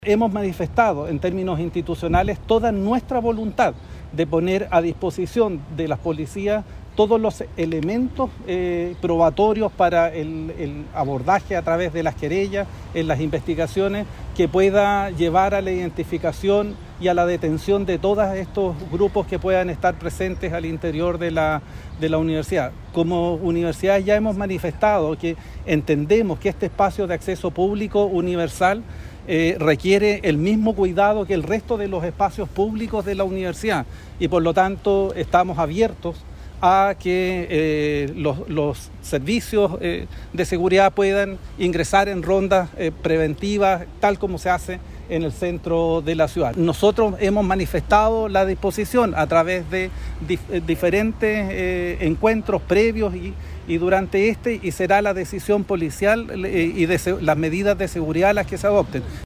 Hemos manifestado en términos institucionales toda nuestra voluntad de poner a disposición de las policías todos los elementos probatorios para el abordaje a través de las querellas, en las investigaciones, que pueda llevar a la identificación y a la detención de todos estos grupos que puedan estar presentes al interior de la universidad. Como universidad ya hemos manifestado que entendemos que este espacio de acceso público universal requiere el mismo cuidado que el resto de los espacios públicos de la universidad y por lo tanto estamos abiertos a que los servicios de seguridad puedan ingresar en rondas preventivas, tal como se hace en el centro de la ciudad. Nosotros hemos manifestado la disposición a través de diferentes encuentros previos y durante y será la decisión policial y las medidas de seguridad las que se adopten.